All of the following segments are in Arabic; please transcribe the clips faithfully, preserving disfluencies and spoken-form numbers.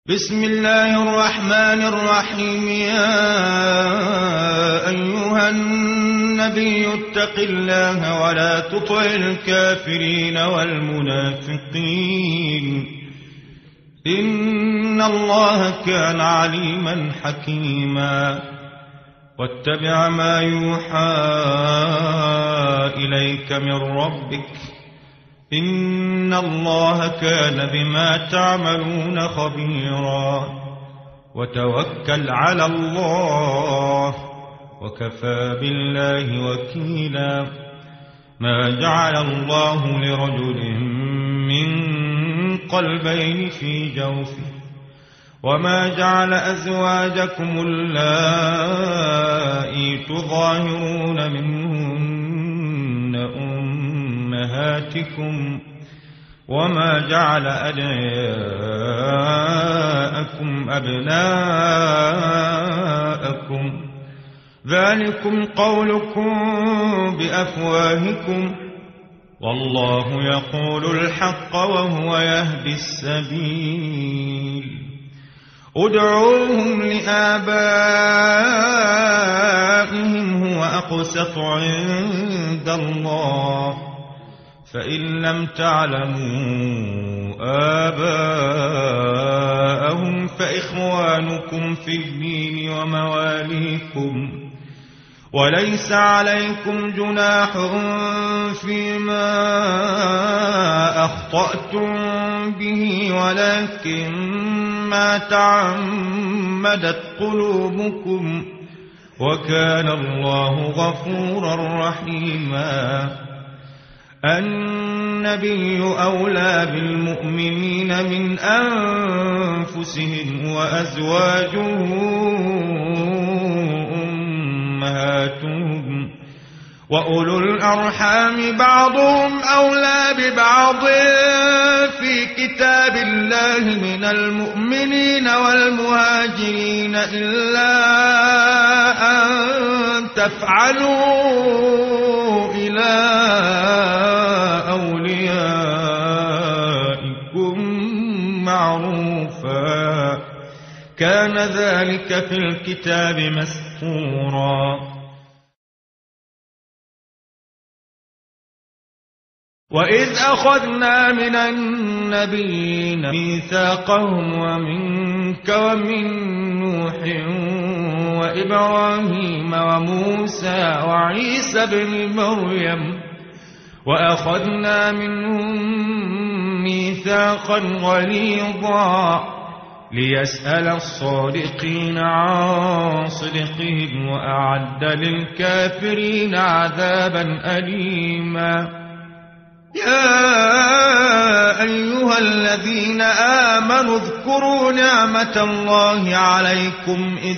بسم الله الرحمن الرحيم. يا أيها النبي اتق الله ولا تطع الكافرين والمنافقين إن الله كان عليما حكيما. واتبع ما يوحى إليك من ربك إن الله كان بما تعملون خبيرا. وتوكل على الله وكفى بالله وكيلا. ما جعل الله لرجل من قلبين في جوفه وما جعل أزواجكم اللائي تظاهرون منهن أمهاتكم وما جعل أدعياءكم أبناءكم ذلكم قولكم بأفواهكم والله يقول الحق وهو يهدي السبيل. ادعوهم لآبائهم هو أقسط عند الله فإن لم تعلموا آباءهم فإخوانكم في الدين ومواليكم وليس عليكم جناح فيما أخطأتم به ولكن ما تعمدت قلوبكم وكان الله غفورا رحيما. النبي أولى بالمؤمنين من أنفسهم وأزواجه أمهاتهم وأولو الأرحام بعضهم أولى ببعض في كتاب الله من المؤمنين والمهاجرين إلا أن تفعلوا إلى أوليائكم معروفا كان ذلك في الكتاب مسطورا. وإذ أخذنا من النبيين ميثاقهم ومنك ومن نوح وإبراهيم وموسى وعيسى بن مريم وأخذنا منهم ميثاقا غليظا ليسأل الصادقين عن صدقهم وأعد للكافرين عذابا أليما. يا أيها الذين آمنوا اذكروا نعمة الله عليكم إذ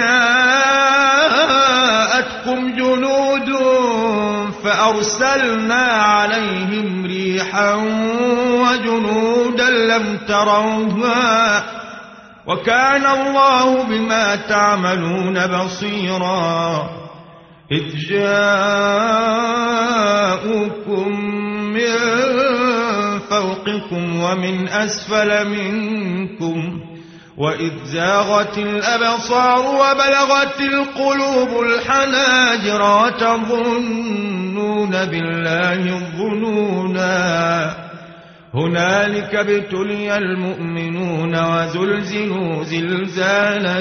جاءتكم جنود فأرسلنا عليهم ريحا وجنودا لم تروها وكان الله بما تعملون بصيرا. إذ جاءوكم من فوقكم ومن أسفل منكم وإذ زاغت الأبصار وبلغت القلوب الحناجر وتظنون بالله الظنونا. هنالك ابتلي المؤمنون وزلزلوا زلزالا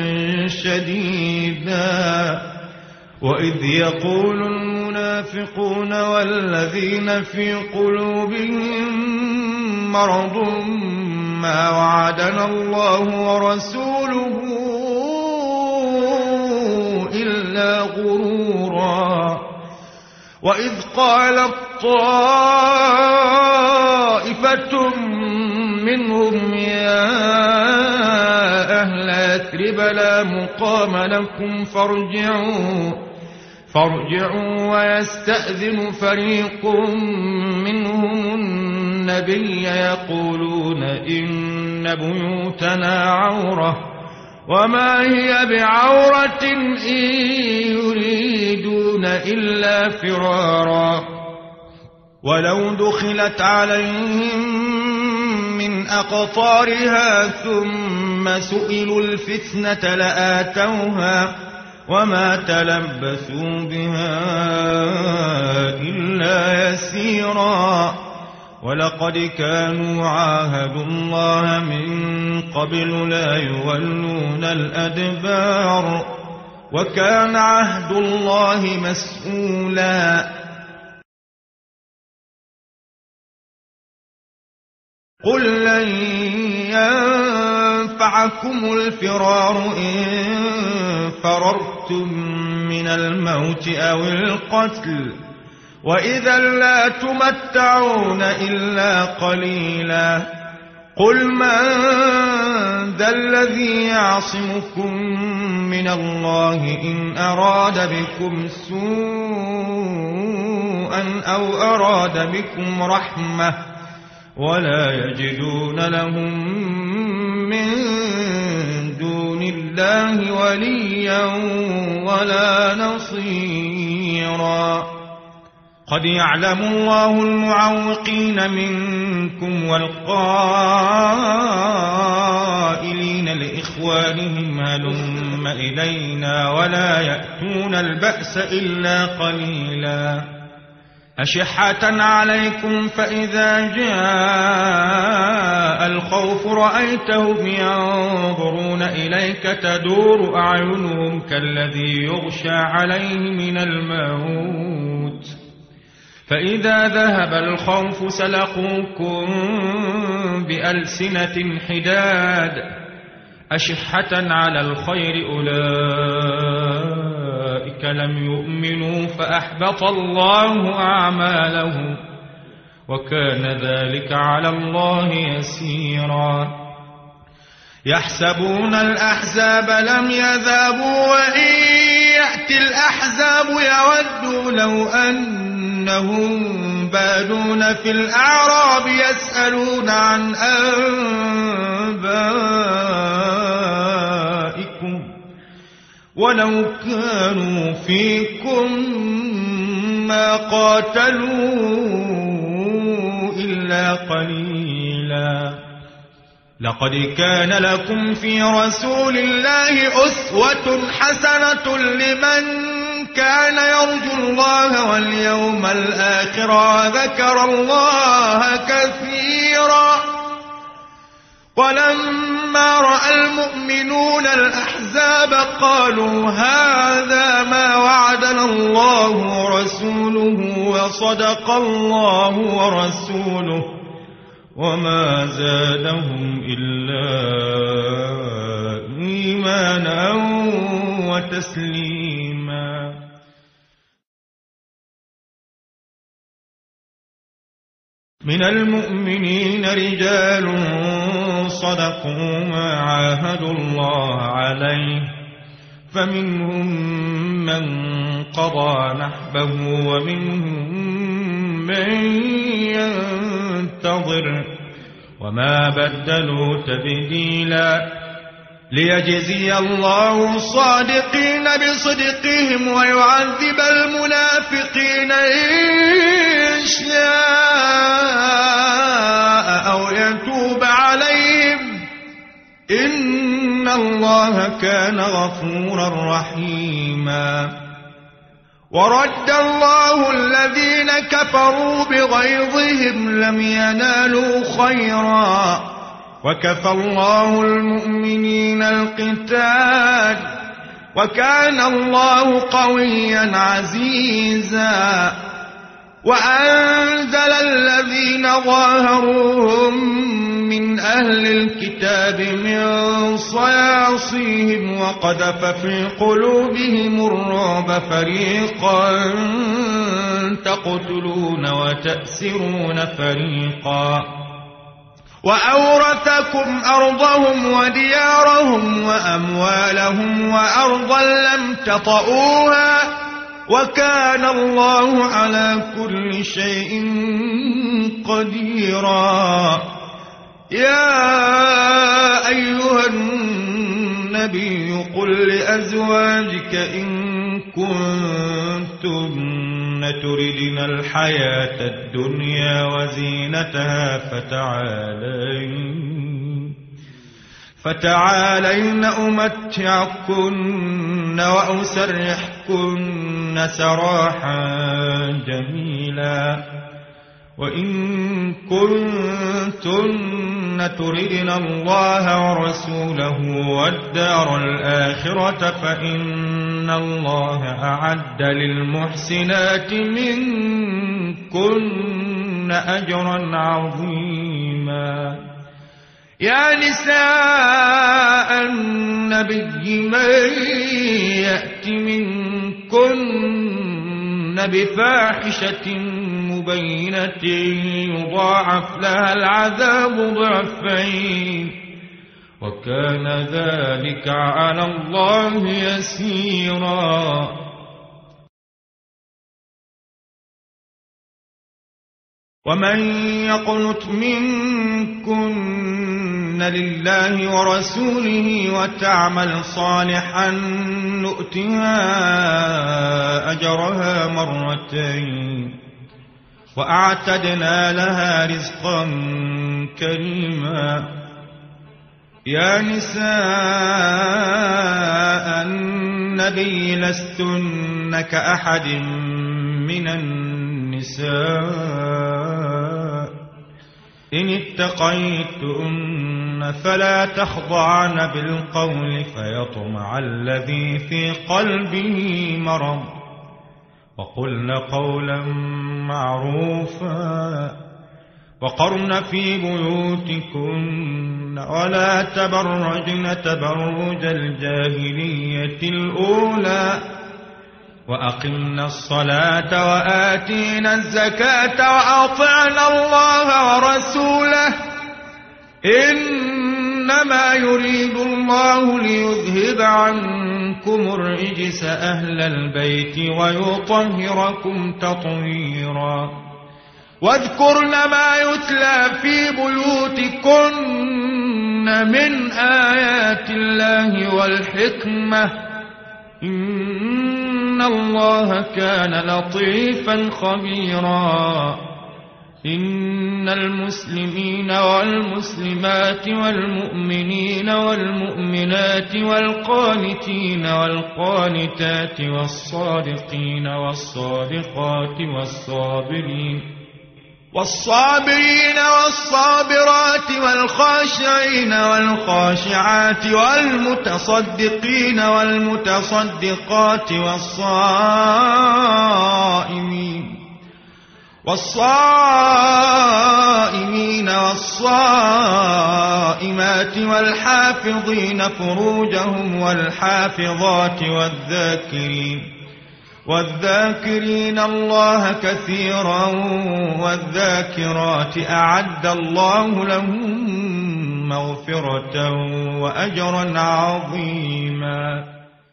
شديدا. وإذ يقول المنافقون والذين في قلوبهم مرض ما وعدنا الله ورسوله إلا غرورا. وإذ قالت طائفة منهم يا أهل يثرب لا مقام لكم فارجعوا فارجعوا ويستأذن فريق منهم النبي يقولون إن بيوتنا عورة وما هي بعورة إن يريدون إلا فرارا. ولو دخلت عليهم من أقطارها ثم سئلوا الفتنة لآتوها وما تلبثوا بها إلا يسيرا ولقد كانوا عاهدوا الله من قبل لا يولون الأدبار وكان عهد الله مسؤولا قل لن ينفعكم الفرار إن فررتم من الموت أو القتل وإذا لا تمتعون إلا قليلا قل من ذا الذي يعصمكم من الله إن أراد بكم سوءا أو أراد بكم رحمة ولا يجدون لهم من دون الله وليا ولا نصيرا قد يعلم الله المعوقين منكم والقائلين لإخوانهم هلم إلينا ولا يأتون البأس إلا قليلا أشحة عليكم فإذا جاء الخوف رأيتهم ينظرون إليك تدور أعينهم كالذي يغشى عليه من الموت فإذا ذهب الخوف سلقوكم بألسنة حداد أشحة على الخير أولئك لم يؤمنوا فأحبط الله أعمالهم وكان ذلك على الله يسيرا يحسبون الأحزاب لم يذهبوا وإن يأتي الأحزاب يودوا لو أنهم بادون في الأعراب يسألون عن أنبائكم ولو كانوا فيكم ما قاتلوا إلا قليلا لقد كان لكم في رسول الله أسوة حسنة لمن كان يرجو الله واليوم الآخر وذكر الله كثيرا ولما رأى المؤمنون الأحزاب قالوا هذا ما وعدنا الله ورسوله وصدق الله ورسوله وما زادهم إلا إيمانا وتسليما من المؤمنين رجال صدقوا ما عاهدوا الله عليه فمنهم من قضى نحبه ومنهم من ينتظر وما بدلوا تبديلا ليجزي الله الصادقين بصدقهم ويعذب المنافقين إن شاء أو يتوب عليهم إن الله كان غفورا رحيما ورد الله الذين كفروا بغيظهم لم ينالوا خيرا وكفى الله المؤمنين القتال وكان الله قويا عزيزا وأنزل الذين ظاهروهم من أهل الكتاب من صياصيهم وقذف في قلوبهم الرعب فريقا تقتلون وتأسرون فريقا وأورثكم أرضهم وديارهم وأموالهم وأرضا لم تطئوها وكان الله على كل شيء قديرا يا أيها النبي قل لأزواجك إن كنتن تردن الحياة الدنيا وزينتها فتعالين فتعالين أمتعكن وأسرحكن سراحا جميلا وإن كنتن تردن الله ورسوله والدار الآخرة فإن الله أعد للمحسنات منكن أجرا عظيما. يا نساء النبي من يأت منكن بفاحشة مبينة يضاعف لها العذاب ضعفين وكان ذلك على الله يسيرا. ومن يقنت منكن لله ورسوله وتعمل صالحا نؤتها أجرها مرتين وأعتدنا لها رزقا كريما. يا نساء النبي لستن كأحد من النساء إن اتقيتن فلا تخضعن بالقول فيطمع الذي في قلبه مرض وقلن قولا معروفا وقرن في بيوتكن ولا تبرجن تبرج الجاهلية الأولى وأقمنا الصلاة وآتينا الزكاة وأطعنا الله ورسوله إنما يريد الله ليذهب عنكم الرجس أهل البيت ويطهركم تطهيرا. واذكرن ما يتلى في بيوتكن من آيات الله والحكمة إن الله كان لطيفا خبيرا. إن المسلمين والمسلمات والمؤمنين والمؤمنات والقانتين والقانتات والصادقين والصادقات والصابرين والصابرين والصابرات والخاشعين والخاشعات والمتصدقين والمتصدقات والصائمين والصائمين والصائمات والحافظين فروجهم والحافظات والذاكرين والذاكرين الله كثيرا والذاكرات أعد الله لهم مغفرة وأجرا عظيما.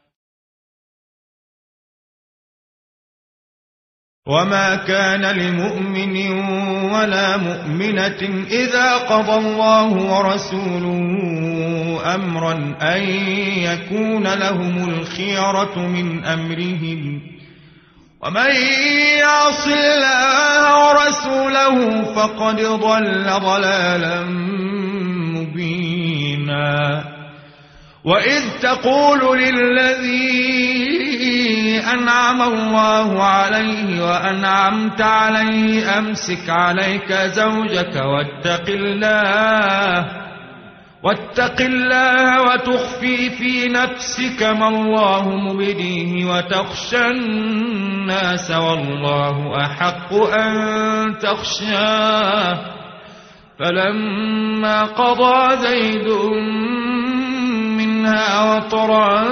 وما كان لمؤمن ولا مؤمنة إذا قضى الله ورسوله أمرا أن يكون لهم الخيرة من أمرهم ومن يعص الله ورسوله فقد ضل ضلالا مبينا. وإذ تقول للذي أنعم الله عليه وأنعمت عليه أمسك عليك زوجك واتق الله واتق الله وتخفي في نفسك ما الله مبديه وتخشى الناس والله أحق أن تخشاه فلما قضى زيد منها وطرا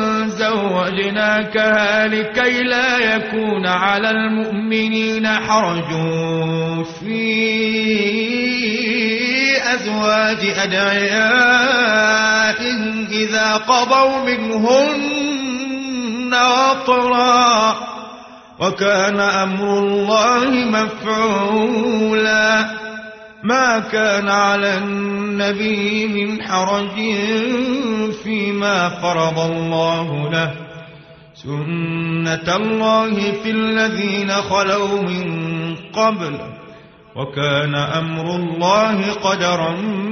زوجناكها لكي لا يكون على المؤمنين حرج في أزواج أدعيائهم إذا قضوا منهن وطرا وكان أمر الله مفعولا. ما كان على النبي من حرج فيما فرض الله له سنة الله في الذين خلوا من قبل وكان أمر الله قدرا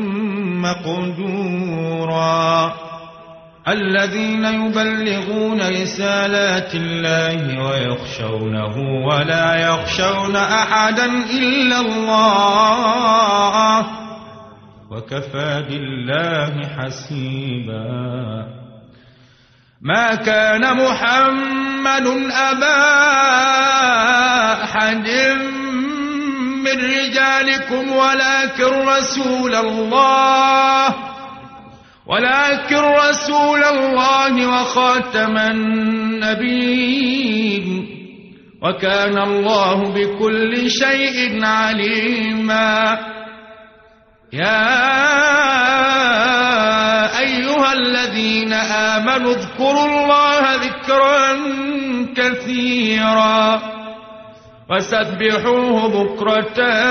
مقدورا الذين يبلغون رسالات الله ويخشونه ولا يخشون أحدا إلا الله وكفى بالله حسيبا ما كان محمد أبا أحد من رجالكم ولكن رسول الله ولكن رسول الله وخاتم النبيين وكان الله بكل شيء عليما يا أيها الذين آمنوا اذكروا الله ذكرا كثيرا وسبحوه بكرة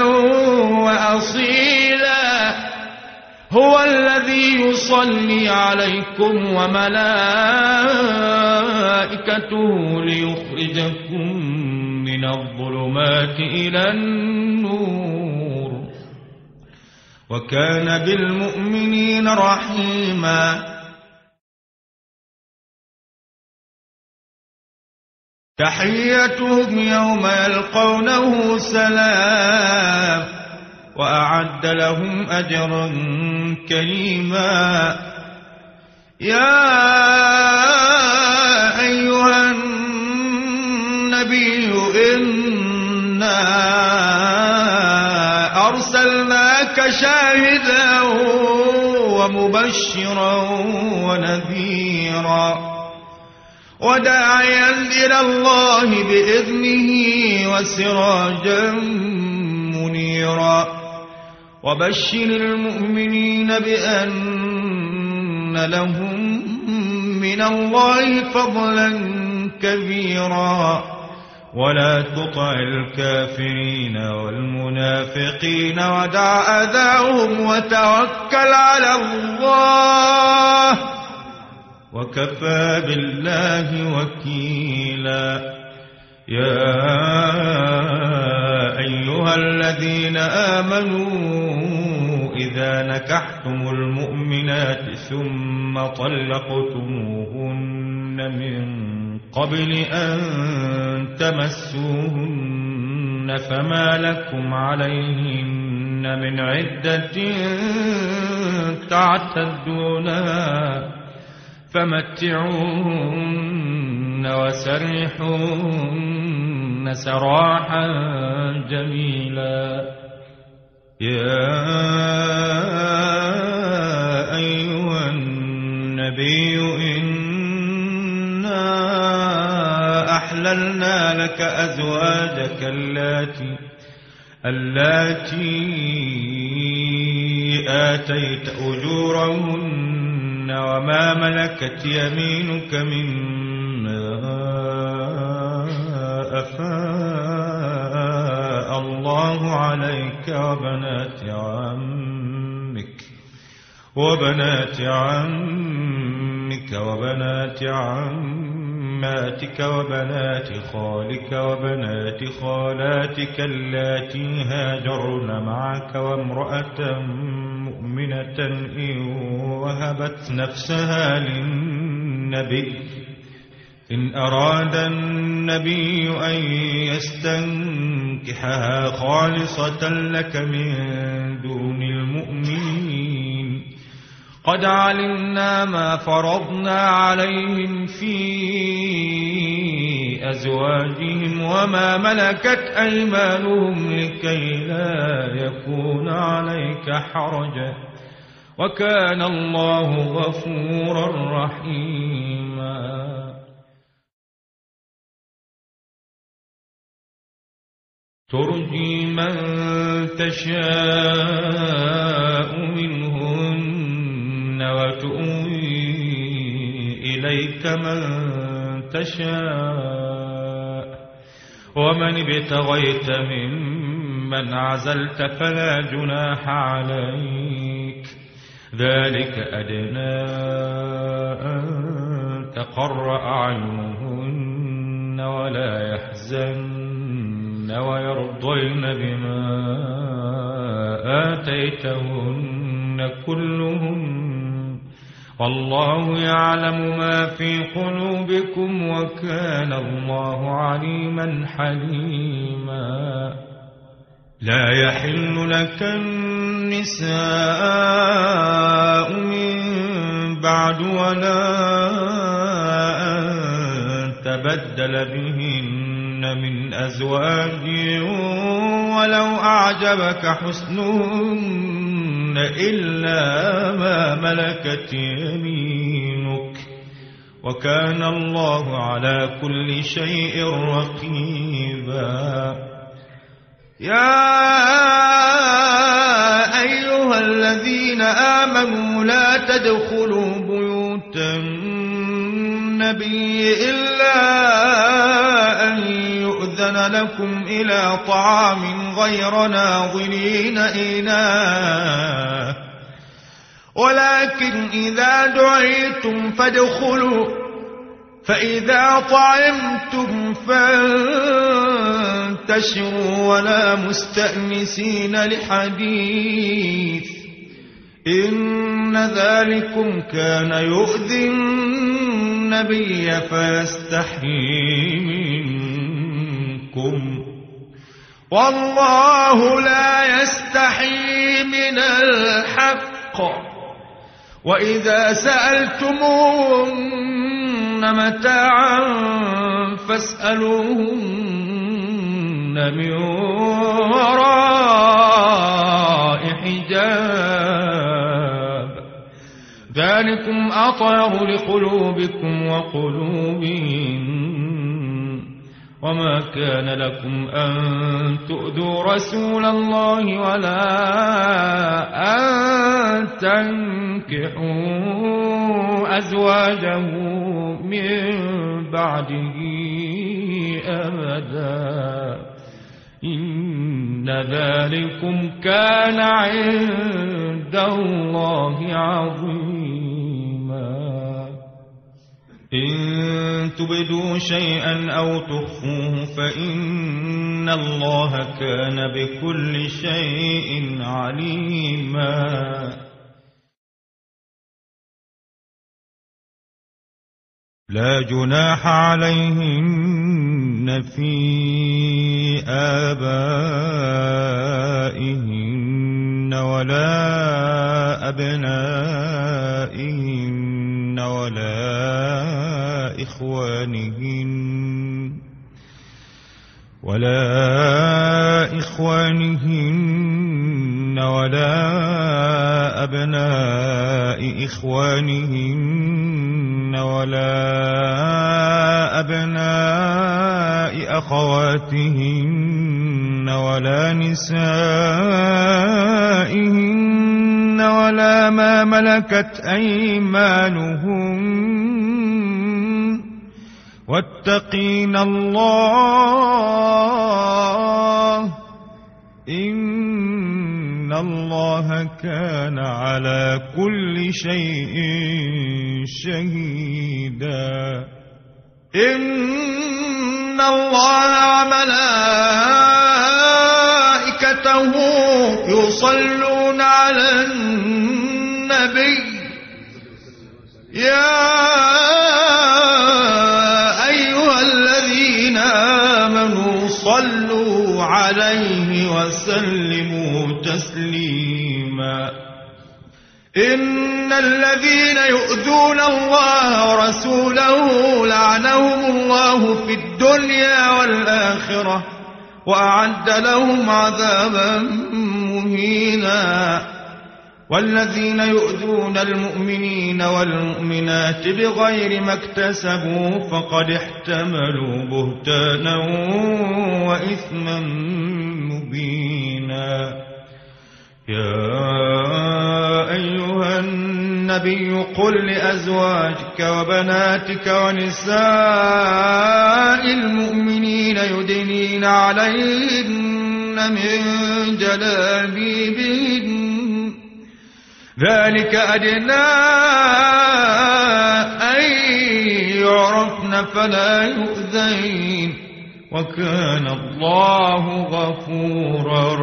وأصيلا هو الذي يصلي عليكم وملائكته ليخرجكم من الظلمات إلى النور وكان بالمؤمنين رحيما تحيتهم يوم يلقونه سلام وأعد لهم أجرا كريما يا أيها النبي إنا أرسلناك شاهدا ومبشرا ونذيرا وداعيا إلى الله بإذنه وسراجا منيرا وبشر المؤمنين بأن لهم من الله فضلا كبيرا ولا تطع الكافرين والمنافقين ودع أذاهم وتوكل على الله وكفى بالله وكيلا يا أيها الذين آمنوا إذا نكحتم المؤمنات ثم طلقتموهن من قبل أن تمسوهن فما لكم عليهن من عدة تعتدونها فمتعوهن وسرحوهن سراحا جميلا يا أيها النبي إنا أحللنا لك أزواجك اللاتي اللاتي آتيت أجورهن وما ملكت يمينك مما أفاء الله عليك وبنات عمك وبنات عمك وبنات عماتك وبنات خالك وبنات خالاتك اللاتي هاجرن معك وامرأة مؤمنة إن وهبت نفسها للنبي إن أراد النبي أن يستنكحها خالصة لك من دون المؤمنين قد علمنا ما فرضنا عليهم في أزواجهم وما ملكت أيمانهم لكي لا يكون عليك حرج وكان الله غفورا رحيما ترجي من تشاء منهن وتؤوي إليك من تشاء ومن ابتغيت ممن عزلت فلا جناح عليك ذلك أدنى أن تقر أعينهن ولا يحزن ويرضين بما آتيتهن كلهن والله يعلم ما في قلوبكم وكان الله عليما حليما. لا يحل لك النساء من بعد ولا أن تبدل بهن من أزواج ولو أعجبك حسنهن إلا ما ملكت يمينك وكان الله على كل شيء رقيبا. يا أيها الذين آمنوا لا تدخلوا بيوت النبي إلا أن يؤذن لكم إلى طعام غير ناظرين إناه ولكن إذا دعيتم فادخلوا فإذا طعمتم فانتشروا ولا مستأنسين لحديث إن ذلكم كان يؤذي النبي فيستحيي منكم والله لا يستحيي من الحق. وإذا سألتموهن متاعا فاسألوهن من وراء حجاب ذلكم أطهر لقلوبكم وقلوبهم. وما كان لكم أن تؤذوا رسول الله ولا أن تنكحوا أزواجه من بعده أبدا إن ذلكم كان عند الله عظيما. إن تبدوا شيئا أو تخفوه فإن الله كان بكل شيء عليما. لا جناح عليهن في آبائهن ولا أبنائهن ولا إخوانهن ولا إخوانهن ولا أبناء إخوانهن ولا أبناء أخواتهن ولا نسائهن ولا ما ملكت أيمانهن واتقين الله إن الله كان على كل شيء شهيدا. إن الله وملائكته يصلون على النبي يا أيها الذين آمنوا صلوا عليه وسلموا تسليما. إن الذين يؤذون الله ورسوله لعنهم الله في الدنيا والآخرة وأعد لهم عذابا مهينا. والذين يؤذون المؤمنين والمؤمنات بغير ما اكتسبوا فقد احتملوا بهتانا وإثما مبينا. يا أيها النبي قل لأزواجك وبناتك ونساء المؤمنين يدنين عليهن من جلابيبهن ذلك أدنى أن يعرفن فلا يؤذين وكان الله غفورا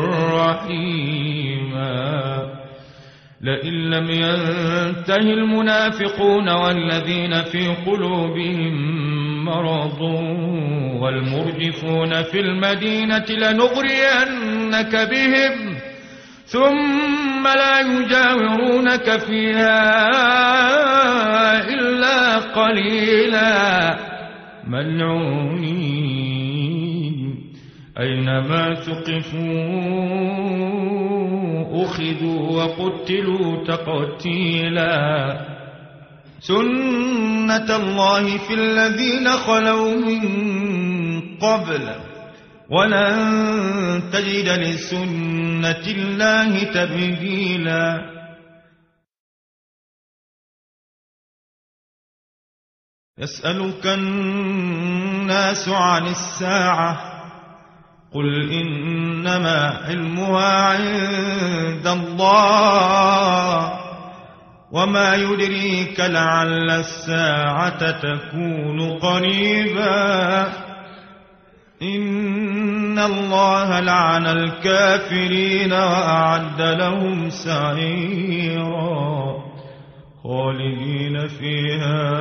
رحيما لئن لم ينته المنافقون والذين في قلوبهم مرض والمرجفون في المدينة لنغرينك بهم ثم لا يجاورونك فيها إلا قليلا ملعونين أينما ثقفوا أخذوا وقتلوا تقتيلا سنة الله في الذين خلوا من قبل ولن تجد لسنة الله تبديلا يسألك الناس عن الساعة قل إنما علمها عند الله وما يدريك لعل الساعة تكون قريبا إن الله لعن الكافرين وأعد لهم سعيرا خالدين فيها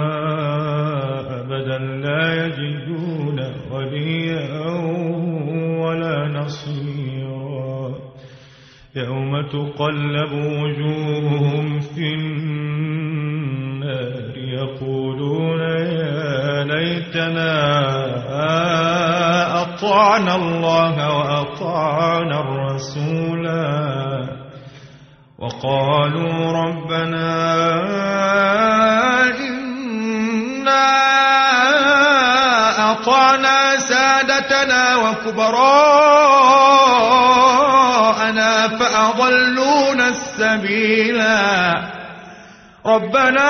أبدا لا يجدون وليا ولا نصيرا يوم تقلب وجوههم في النار يقولون يا ليتنا أطعنا الله وأطعنا الرسولا وقالوا ربنا إنا أطعنا سادتنا وكبراءنا فأضلونا السبيلا ربنا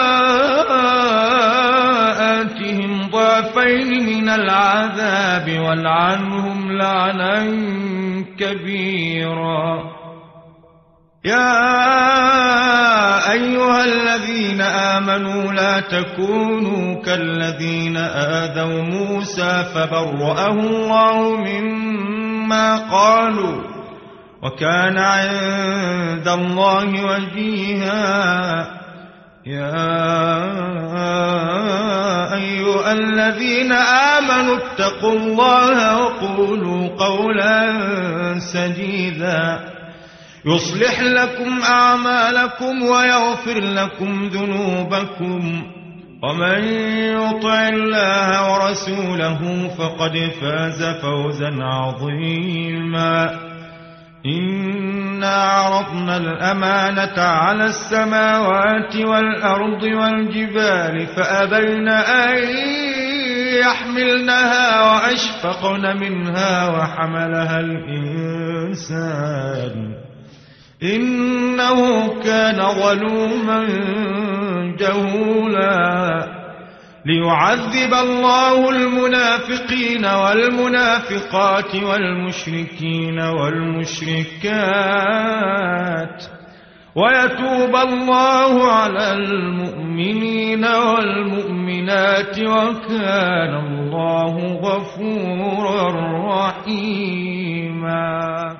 آتهم ضعفين من العذاب والعنهم لعنا كبيرا يا أيها الذين آمنوا لا تكونوا كالذين آذوا موسى فبرأه الله مما قالوا وكان عند الله وجيها يا أيها الذين آمنوا اتقوا الله وقولوا قولا سديدا يصلح لكم أعمالكم ويغفر لكم ذنوبكم ومن يطع الله ورسوله فقد فاز فوزا عظيما إنا عرضنا الأمانة على السماوات والأرض والجبال فأبين أن يحملنها وأشفقن منها وحملها الإنسان إنه كان ظلوما جهولا ليعذب الله المنافقين والمنافقات والمشركين والمشركات ويتوب الله على المؤمنين والمؤمنات وكان الله غفورا رحيما